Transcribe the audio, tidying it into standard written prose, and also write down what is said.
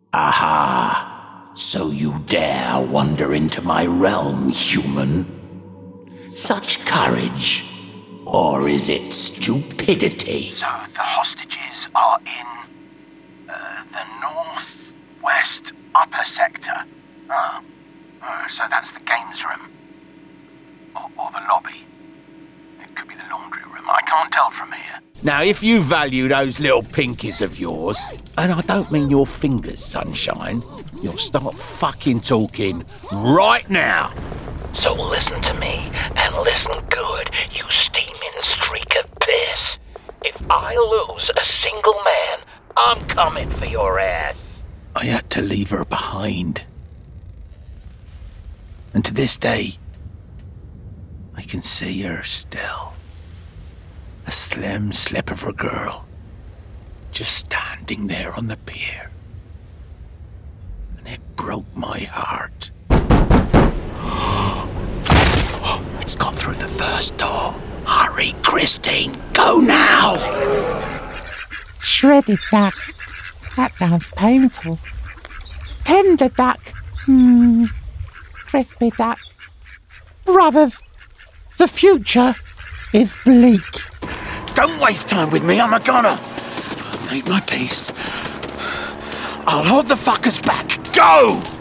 Aha! So you dare wander into my realm, human? Such courage? Or is it stupidity? So the hostages are in the northwest upper sector. So that's the games room. Or the lobby. It could be the laundry room. I can't tell from here. Now, if you value those little pinkies of yours, and I don't mean your fingers, sunshine, you'll start fucking talking right now. So listen to me, and listen good, you steaming streak of piss. If I lose a single man, I'm coming for your ass. I had to leave her behind. And to this day, I can see her still. A slim slip of a girl, just standing there on the pier. And it broke my heart. It's got through the first door. Hurry, Christine, go now! Shredded duck. That sounds painful. Tender duck. Crispy duck. Brothers, the future is bleak. Don't waste time with me, I'm a goner. I've made my peace. I'll hold the fuckers back. Go!